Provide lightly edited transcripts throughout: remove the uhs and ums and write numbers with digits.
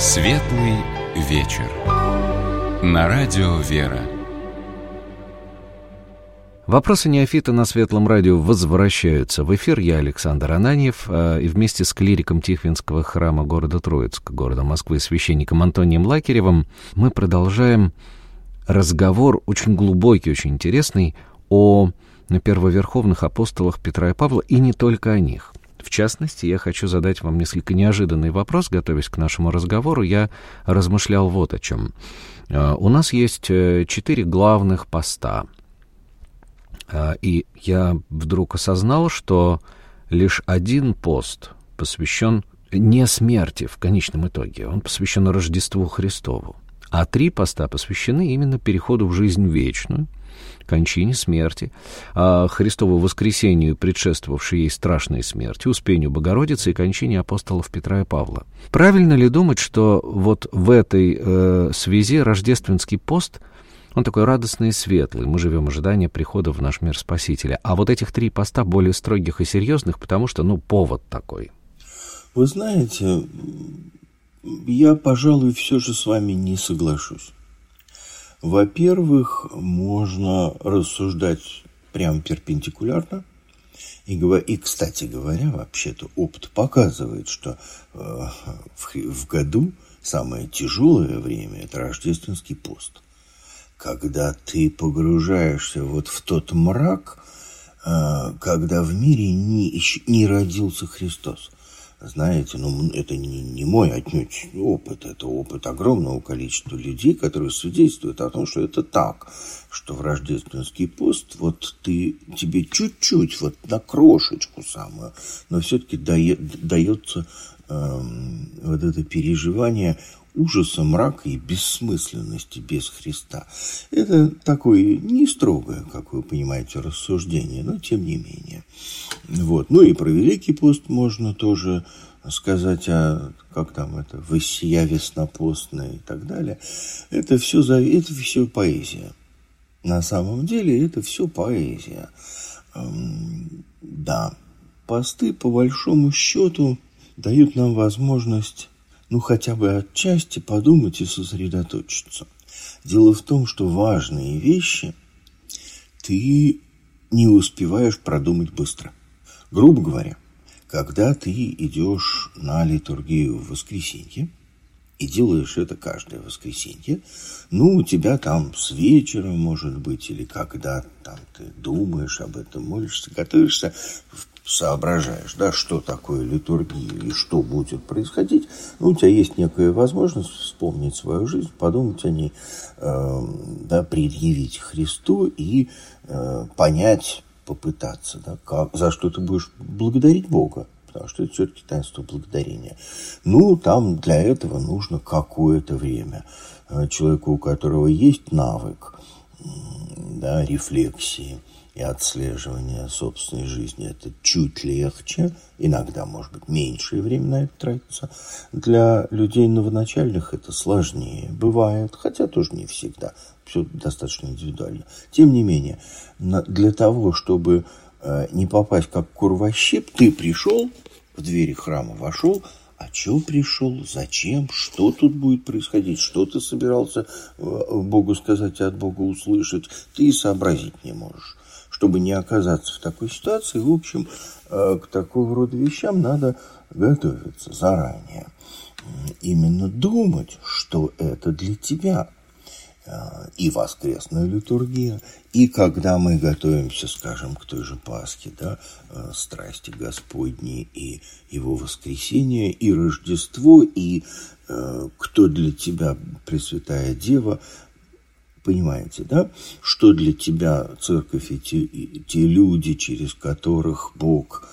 Светлый вечер. На радио «Вера». Вопросы неофита на Светлом радио возвращаются в эфир. Я Александр Ананьев, и вместе с клириком Тихвинского храма города Троицка, города Москвы, священником Антонием Лакеревым, мы продолжаем разговор, очень глубокий, очень интересный, о первоверховных апостолах Петра и Павла, и не только о них. В частности, я хочу задать вам несколько неожиданный вопрос, готовясь к нашему разговору. Я размышлял вот о чем. У нас есть 4 главных поста. И я вдруг осознал, что лишь один пост посвящен не смерти в конечном итоге, он посвящен Рождеству Христову. А 3 поста посвящены именно переходу в жизнь вечную, кончине, смерти, Христову воскресению, предшествовавшей ей страшной смерти, Успению Богородицы и кончине апостолов Петра и Павла. Правильно ли думать, что вот в этой связи рождественский пост, он такой радостный и светлый, мы живем в ожидании прихода в наш мир Спасителя, а вот этих 3 поста более строгих и серьезных, потому что, повод такой? Вы знаете, я, пожалуй, все же с вами не соглашусь. Во-первых, можно рассуждать прям перпендикулярно. И, кстати говоря, вообще-то опыт показывает, что в году самое тяжелое время – это рождественский пост. Когда ты погружаешься вот в тот мрак, когда в мире не родился Христос. Знаете, это не мой отнюдь опыт, это опыт огромного количества людей, которые свидетельствуют о том, что это так, что в рождественский пост вот тебе чуть-чуть, вот на крошечку самую, но все-таки дается вот это переживание ужаса, мрака и бессмысленности без Христа. Это такое не строгое, как вы понимаете, рассуждение, но тем не менее. Вот. И про Великий пост можно тоже сказать, «Воссия веснопостная» и так далее. Это все поэзия. На самом деле это все поэзия. Да, посты, по большому счету, дают нам возможность хотя бы отчасти подумать и сосредоточиться. Дело в том, что важные вещи ты не успеваешь продумать быстро. Грубо говоря, когда ты идешь на литургию в воскресенье, и делаешь это каждое воскресенье, у тебя там с вечера, может быть, или когда там ты думаешь об этом, молишься, готовишься, соображаешь, что такое литургия и что будет происходить, у тебя есть некая возможность вспомнить свою жизнь, подумать о ней, предъявить Христу и понять, попытаться, за что ты будешь благодарить Бога, потому что это все-таки таинство благодарения. Там для этого нужно какое-то время. Человеку, у которого есть навык, рефлексии и отслеживания собственной жизни, это чуть легче, иногда, может быть, меньшее время на это тратится. Для людей новоначальных это сложнее бывает, хотя тоже не всегда, все достаточно индивидуально. Тем не менее, для того, чтобы не попасть как кур во щеп, ты пришел, в двери храма вошел, а чего пришел, зачем, что тут будет происходить, что ты собирался Богу сказать и от Бога услышать, ты и сообразить не можешь. Чтобы не оказаться в такой ситуации, в общем, к такого рода вещам надо готовиться заранее. Именно думать, что это для тебя. И воскресная литургия, и когда мы готовимся, скажем, к той же Пасхе, страсти Господней, и Его воскресение, и Рождество, и кто для тебя Пресвятая Дева, понимаете, что для тебя церковь и те люди, через которых Бог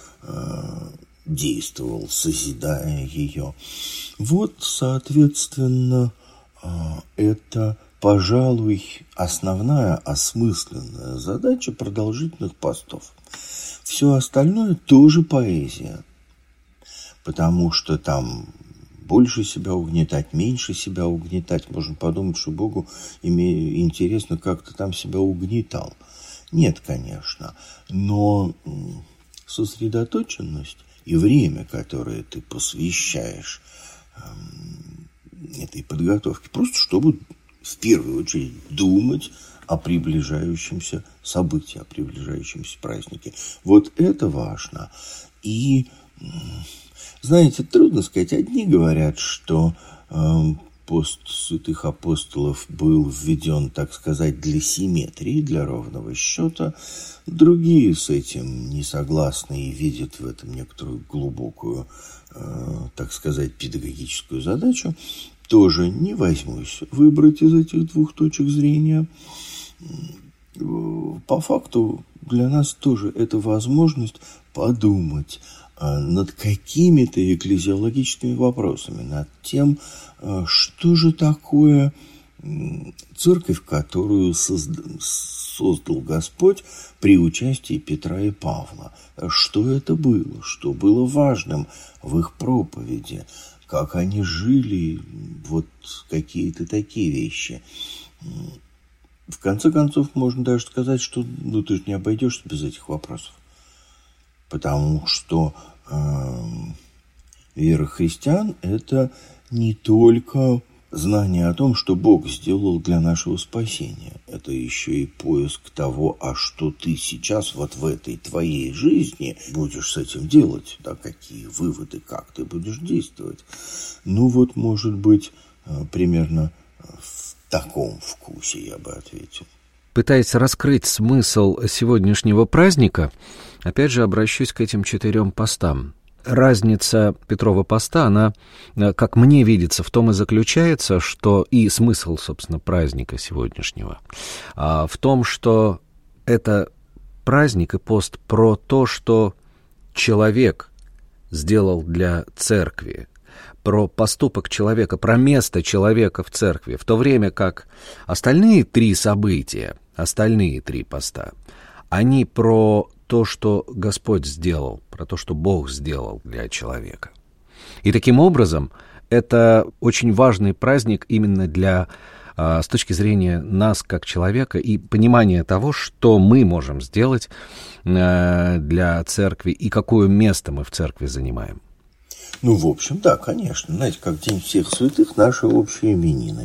действовал, созидая ее. Вот, соответственно, это, пожалуй, основная осмысленная задача продолжительных постов. Все остальное тоже поэзия, потому что там больше себя угнетать, меньше себя угнетать. Можно подумать, что Богу интересно, как ты там себя угнетал. Нет, конечно, но сосредоточенность и время, которое ты посвящаешь этой подготовки, просто чтобы в первую очередь думать о приближающемся событии, о приближающемся празднике. Вот это важно. И, знаете, трудно сказать. Одни говорят, что пост святых апостолов был введен, так сказать, для симметрии, для ровного счета. Другие с этим не согласны и видят в этом некоторую глубокую, так сказать, педагогическую задачу. Тоже не возьмусь выбрать из этих двух точек зрения. По факту для нас тоже это возможность подумать над какими-то экклезиологическими вопросами, над тем, что же такое церковь, которую создал Господь при участии Петра и Павла. Что это было, что было важным в их проповеди, как они жили, вот какие-то такие вещи. В конце концов, можно даже сказать, что ты же не обойдешься без этих вопросов. Потому что вера христиан – это не только знание о том, что Бог сделал для нашего спасения. Это еще и поиск того, а что ты сейчас вот в этой твоей жизни будешь с этим делать, да, какие выводы, как ты будешь действовать. Ну вот, может быть, примерно в таком вкусе я бы ответил. Пытаясь раскрыть смысл сегодняшнего праздника, опять же обращусь к этим 4 постам. Разница Петрова поста, она, как мне видится, в том и заключается, что и смысл, собственно, праздника сегодняшнего, в том, что это праздник и пост про то, что человек сделал для церкви, про поступок человека, про место человека в церкви, в то время как остальные 3 события, остальные 3 поста, они про то, что Господь сделал, про то, что Бог сделал для человека. И таким образом это очень важный праздник именно для, с точки зрения нас как человека и понимания того, что мы можем сделать для церкви и какое место мы в церкви занимаем. Ну, в общем, да, конечно. Знаете, как День всех святых, наши общие именины.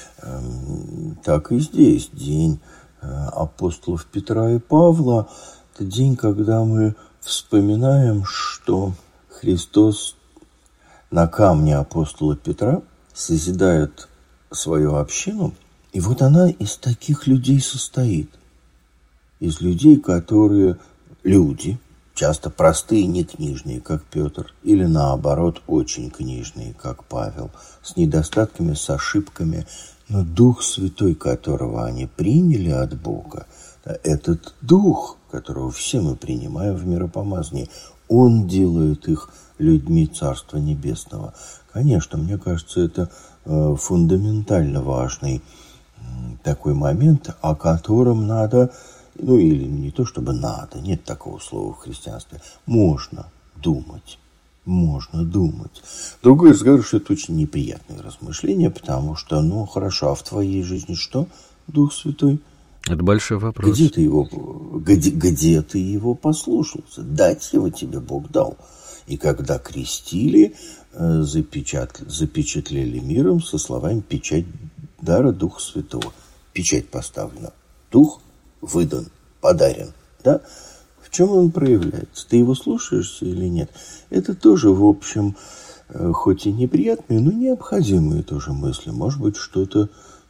Так и здесь. День апостолов Петра и Павла – это день, когда мы вспоминаем, что Христос на камне апостола Петра созидает свою общину. И вот она из таких людей состоит. Из людей, которые люди, часто простые, не книжные, как Петр, или наоборот, очень книжные, как Павел, с недостатками, с ошибками, но Дух Святой, которого они приняли от Бога, этот Дух, которого все мы принимаем в миропомазании, Он делает их людьми Царства Небесного. Конечно, мне кажется, это фундаментально важный такой момент, о котором надо, ну или не то чтобы надо, нет такого слова в христианстве, можно думать. Можно думать. Другой разговор, что это очень неприятное размышление, потому что, ну хорошо, а в твоей жизни что, Дух Святой? Это большой вопрос. Где ты его послушался? Дать его тебе Бог дал. И когда крестили, запечатлели миром со словами «печать дара Духа Святого». Печать поставлена. Дух выдан, подарен. Да? В чем он проявляется? Ты его слушаешься или нет? Это тоже, в общем, хоть и неприятные, но необходимые тоже мысли. Может быть, что-то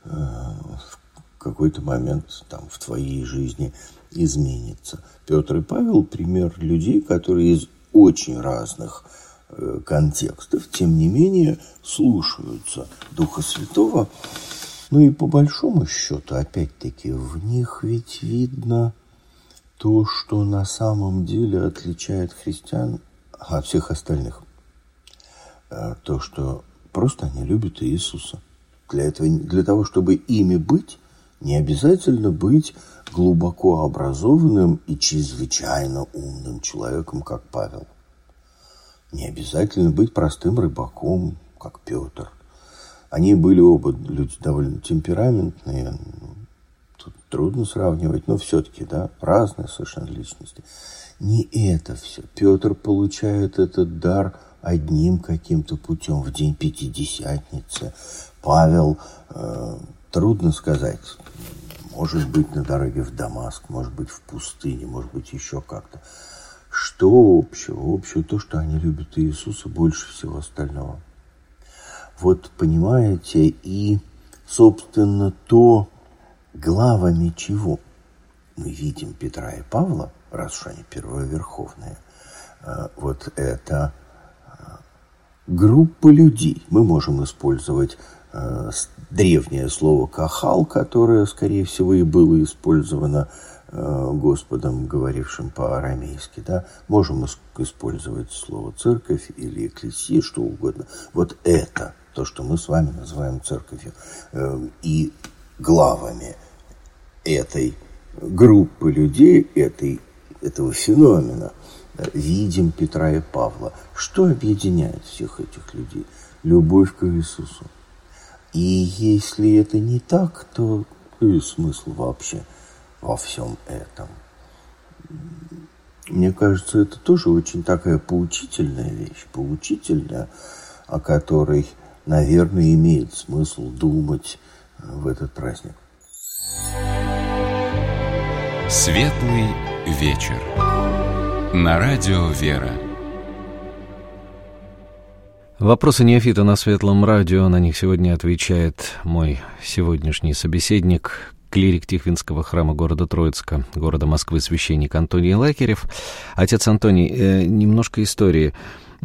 в какой-то момент там в твоей жизни изменится. Петр и Павел – пример людей, которые из очень разных контекстов, тем не менее, слушаются Духа Святого. Ну и по большому счету, опять-таки, в них ведь видно то, что на самом деле отличает христиан от всех остальных. То, что просто они любят Иисуса. Для того, чтобы ими быть, не обязательно быть глубоко образованным и чрезвычайно умным человеком, как Павел. Не обязательно быть простым рыбаком, как Петр. Они были оба люди довольно темпераментные. Тут трудно сравнивать, но все-таки, да, разные совершенно личности. Не это все. Петр получает этот дар одним каким-то путем в день Пятидесятницы. Павел, трудно сказать, может быть, на дороге в Дамаск, может быть, в пустыне, может быть, еще как-то. Что общего? Общего то, что они любят Иисуса больше всего остального. Вот, понимаете, и, собственно, то, главами чего мы видим Петра и Павла, раз уж они первоверховные, вот это группа людей. Мы можем использовать древнее слово «кахал», которое, скорее всего, и было использовано Господом, говорившим по-арамейски. Да? Можем использовать слово «церковь» или «экклесия», что угодно. Вот это то, что мы с вами называем церковью. И главами этой группы людей, этого феномена, видим Петра и Павла. Что объединяет всех этих людей? Любовь к Иисусу. И если это не так, то какой смысл вообще во всем этом? Мне кажется, это тоже очень такая поучительная вещь, поучительная, о которой, наверное, имеет смысл думать в этот праздник. Светлый вечер. На радио «Вера». Вопросы неофита на Светлом радио, на них сегодня отвечает мой сегодняшний собеседник, клирик Тихвинского храма города Троицка, города Москвы, священник Антоний Лакерев. Отец Антоний, немножко истории.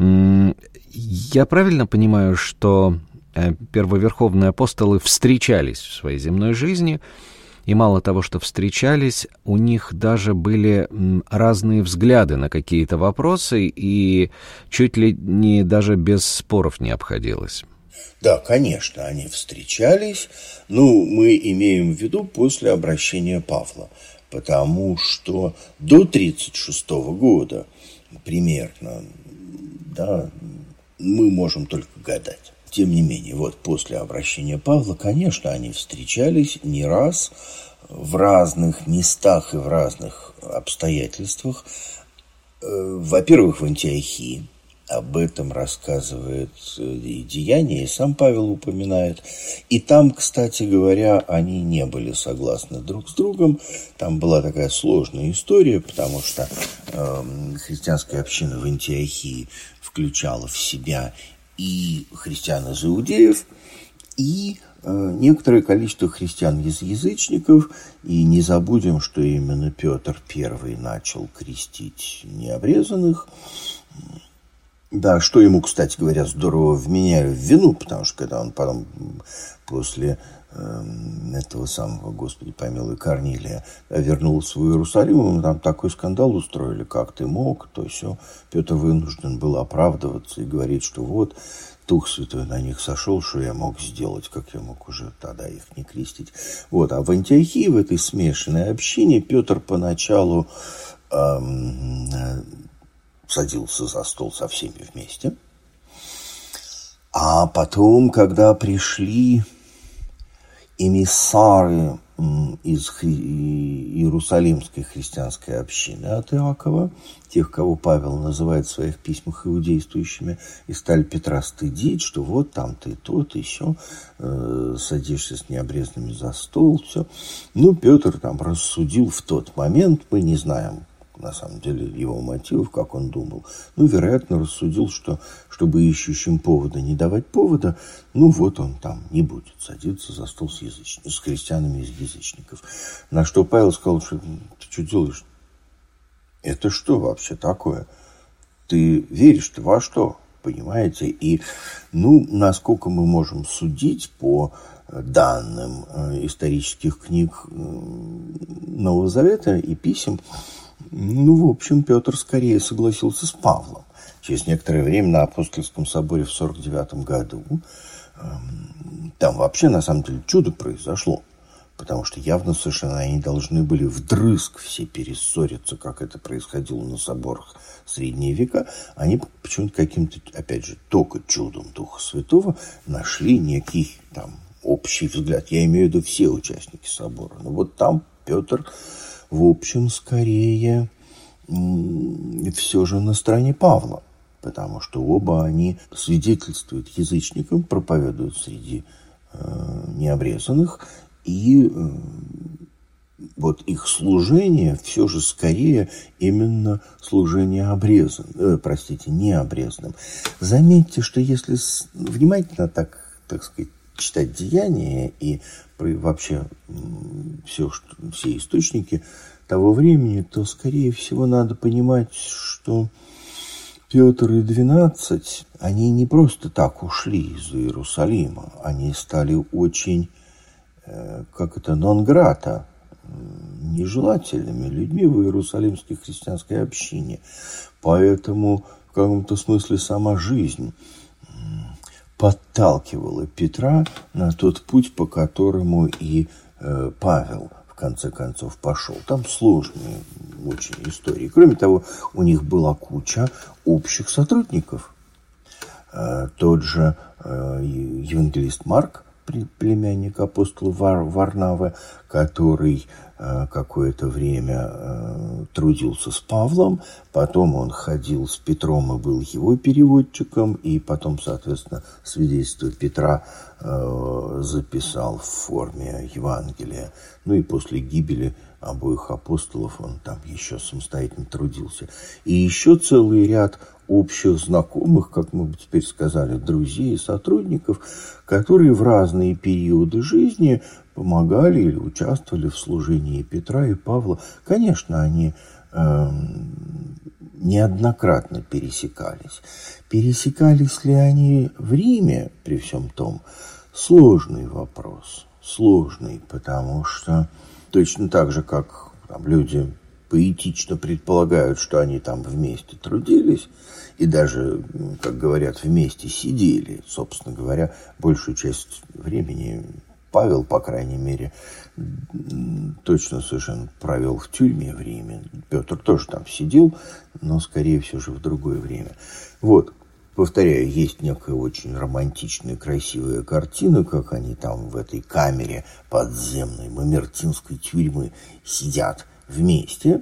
Я правильно понимаю, что первоверховные апостолы встречались в своей земной жизни, и мало того, что встречались, у них даже были разные взгляды на какие-то вопросы, и чуть ли не даже без споров не обходилось? Да, конечно, они встречались. Мы имеем в виду после обращения Павла, потому что до 1936 года примерно, да, мы можем только гадать. Тем не менее, вот после обращения Павла, конечно, они встречались не раз в разных местах и в разных обстоятельствах. Во-первых, в Антиохии. Об этом рассказывает и Деяния, и сам Павел упоминает. И там, кстати говоря, они не были согласны друг с другом. Там была такая сложная история, потому что христианская община в Антиохии включала в себя и христиан из иудеев, и некоторое количество христиан из язычников. И не забудем, что именно Петр I начал крестить необрезанных. Да, что ему, кстати говоря, здорово вменяю в вину, потому что когда он потом после этого самого, Господи помилуй, Корнилия вернулся в Иерусалим, ему там такой скандал устроили, как ты мог, то все. Петр вынужден был оправдываться и говорить, что вот Дух Святой на них сошел, что я мог сделать, как я мог уже тогда их не крестить. Вот, а в Антиохии, в этой смешанной общине, Петр поначалу садился за стол со всеми вместе. А потом, когда пришли эмиссары из Иерусалимской христианской общины от Иакова, тех, кого Павел называет в своих письмах иудействующими, и стали Петра стыдить, что вот там ты то, ты сё, садишься с необрезанными за стол, все. Петр там рассудил в тот момент, мы не знаем, на самом деле, его мотивов, как он думал. Вероятно, рассудил, что, чтобы ищущим повода не давать повода, вот он там не будет садиться за стол с христианами из язычников. На что Павел сказал, что ты что делаешь? Это что вообще такое? Ты веришь-то во что? Понимаете? И, насколько мы можем судить по данным исторических книг Нового Завета и писем, в общем, Петр скорее согласился с Павлом. Через некоторое время на Апостольском соборе в 49 году там вообще, на самом деле, чудо произошло. Потому что явно совершенно они должны были вдрызг все перессориться, как это происходило на соборах в средние века. Они почему-то каким-то, опять же, только чудом Духа Святого нашли некий там общий взгляд. Я имею в виду все участники собора. Но вот там Петр, в общем, скорее все же на стороне Павла. потому что оба они свидетельствуют язычникам, проповедуют среди необрезанных, и вот их служение все же скорее именно служение необрезанным. Заметьте, что если внимательно так сказать, читать деяния и вообще все источники того времени, то, скорее всего, надо понимать, что Петр и 12, они не просто так ушли из Иерусалима, они стали очень, нон-грата, нежелательными людьми в Иерусалимской христианской общине. Поэтому, в каком-то смысле, сама жизнь подталкивала Петра на тот путь, по которому и Павел в конце концов пошел. Там сложные очень истории. Кроме того, у них была куча общих сотрудников. Тот же евангелист Марк, племянник апостола Варнавы, который какое-то время трудился с Павлом, потом он ходил с Петром и был его переводчиком, и потом, соответственно, свидетельство Петра записал в форме Евангелия. Ну и после гибели обоих апостолов он там еще самостоятельно трудился. И еще целый ряд общих знакомых, как мы бы теперь сказали, друзей и сотрудников, которые в разные периоды жизни помогали или участвовали в служении Петра и Павла. Конечно, они неоднократно пересекались. Пересекались ли они в Риме при всем том? Сложный вопрос. Сложный, потому что точно так же, как там, люди поэтично предполагают, что они там вместе трудились и даже, как говорят, вместе сидели. Собственно говоря, большую часть времени Павел, по крайней мере, точно совершенно провел в тюрьме в Риме. Петр тоже там сидел, но, скорее всего, же в другое время. Вот, повторяю, есть некая очень романтичная, красивая картина, как они там в этой камере подземной Мамертинской тюрьмы сидят вместе.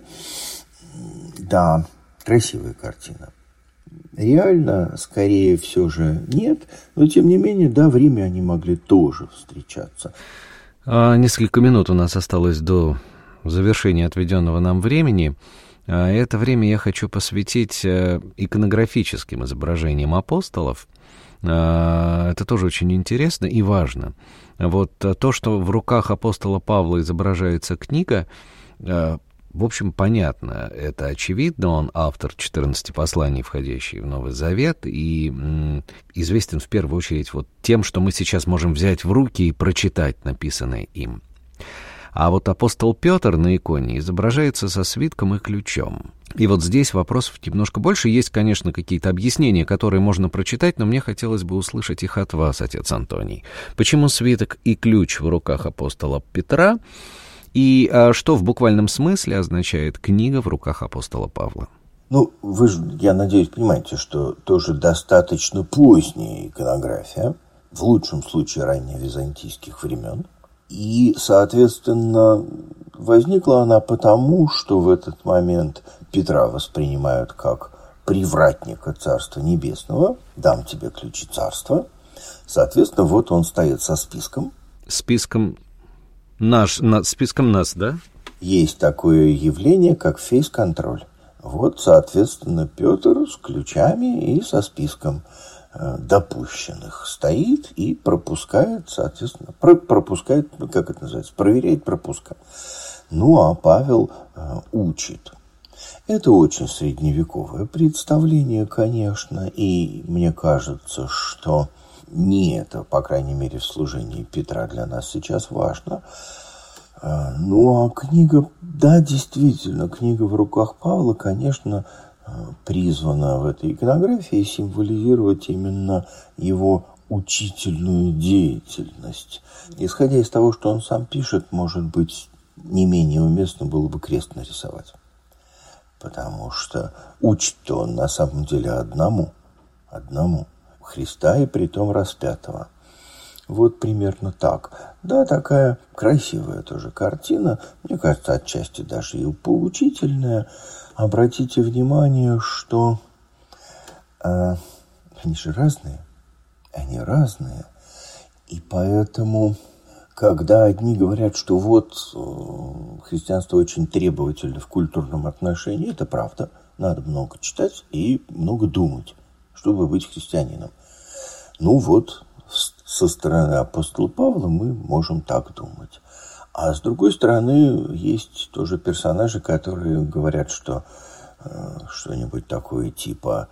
Да, красивая картина. Реально, скорее, все же нет, но, тем не менее, да, в Риме они могли тоже встречаться. Несколько минут у нас осталось до завершения отведенного нам времени. Это время я хочу посвятить иконографическим изображениям апостолов. Это тоже очень интересно и важно. Вот то, что в руках апостола Павла изображается книга, в общем, понятно, это очевидно, он автор 14 посланий, входящих в Новый Завет, и известен в первую очередь вот тем, что мы сейчас можем взять в руки и прочитать написанное им. А вот апостол Петр на иконе изображается со свитком и ключом. И вот здесь вопросов немножко больше. Есть, конечно, какие-то объяснения, которые можно прочитать, но мне хотелось бы услышать их от вас, отец Антоний. Почему свиток и ключ в руках апостола Петра? И что в буквальном смысле означает книга в руках апостола Павла? Ну, вы же, я надеюсь, понимаете, что тоже достаточно поздняя иконография, в лучшем случае ранневизантийских времен. И, соответственно, возникла она потому, что в этот момент Петра воспринимают как привратника Царства Небесного. «Дам тебе ключи царства». Соответственно, вот он стоит со списком. Списком нас, да? Есть такое явление, как фейс-контроль. Вот, соответственно, Петр с ключами и со списком допущенных стоит и пропускает, соответственно, пропускает, как это называется, проверяет пропуска. Ну, а Павел учит. Это очень средневековое представление, конечно, и мне кажется, что не это, по крайней мере, в служении Петра для нас сейчас важно. Ну, а книга, да, действительно, книга в руках Павла, конечно, призвана в этой иконографии символизировать именно его учительную деятельность. Исходя из того, что он сам пишет, может быть, не менее уместно было бы крест нарисовать. Потому что учит-то он на самом деле одному Христа и притом распятого. Вот примерно так. Да, такая красивая тоже картина, мне кажется, отчасти даже и поучительная. Обратите внимание, что они же разные. Они разные. И поэтому, когда одни говорят, что вот христианство очень требовательно в культурном отношении, это правда. Надо много читать и много думать, чтобы быть христианином. Ну вот, со стороны апостола Павла мы можем так думать. А с другой стороны, есть тоже персонажи, которые говорят, что что-нибудь такое типа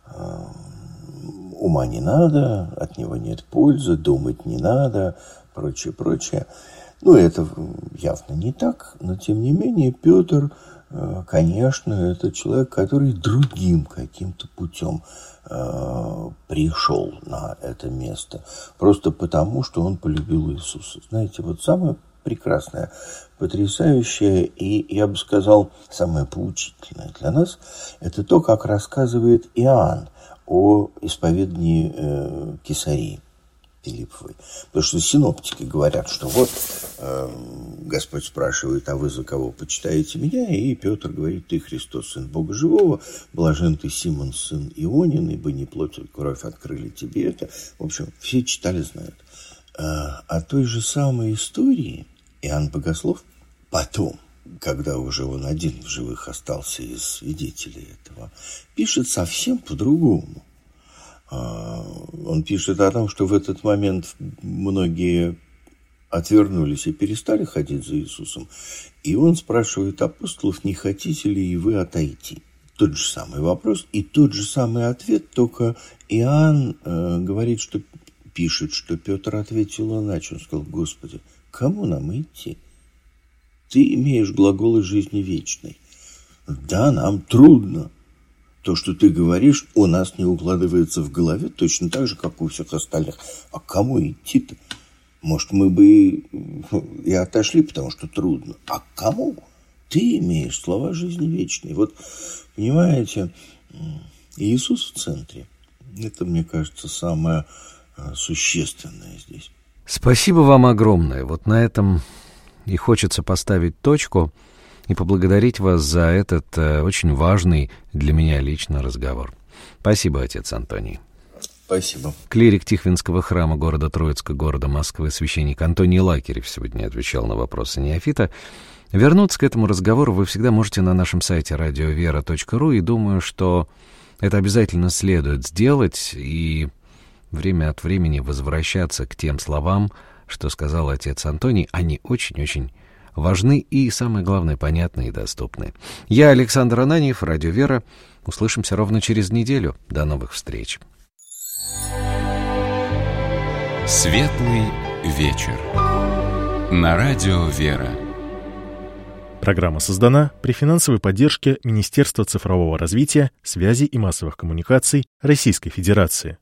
ума не надо, от него нет пользы, думать не надо, прочее, прочее. Ну, это явно не так, но тем не менее Петр, конечно, это человек, который другим каким-то путем пришел на это место, просто потому, что он полюбил Иисуса. Знаете, вот самое прекрасное, потрясающее и, я бы сказал, самое поучительное для нас, это то, как рассказывает Иоанн о исповедании Кесарии Филипповой. Потому что синоптики говорят, что вот Господь спрашивает, а вы за кого почитаете меня? И Петр говорит, ты Христос, Сын Бога Живого, блажен ты, Симон, сын Ионин, ибо не плоть и кровь открыли тебе это. В общем, все читали, знают. О той же самой истории Иоанн Богослов потом, когда уже он один в живых остался из свидетелей этого, пишет совсем по-другому. Он пишет о том, что в этот момент многие отвернулись и перестали ходить за Иисусом. И он спрашивает апостолов, не хотите ли и вы отойти? Тот же самый вопрос и тот же самый ответ, только Иоанн говорит, что пишет, что Петр ответил иначе. Он сказал, Господи, кому нам идти? Ты имеешь глаголы жизни вечной. Да, нам трудно. То, что ты говоришь, у нас не укладывается в голове точно так же, как у всех остальных. А кому идти-то? Может, мы бы и отошли, потому что трудно. А кому? Ты имеешь слова жизни вечной. Вот, понимаете, Иисус в центре. Это, мне кажется, самое существенное здесь. Спасибо вам огромное. Вот на этом и хочется поставить точку и поблагодарить вас за этот очень важный для меня лично разговор. Спасибо, отец Антоний. Спасибо. Клирик Тихвинского храма города Троицка, города Москвы, священник Антоний Лакерев сегодня отвечал на вопросы неофита. Вернуться к этому разговору вы всегда можете на нашем сайте radiovera.ru, и думаю, что это обязательно следует сделать и время от времени возвращаться к тем словам, что сказал отец Антоний. Они очень-очень важны и, самое главное, понятны и доступны. Я Александр Ананьев, Радио Вера. Услышимся ровно через неделю. До новых встреч. Светлый вечер. На Радио Вера. Программа создана при финансовой поддержке Министерства цифрового развития, связи и массовых коммуникаций Российской Федерации.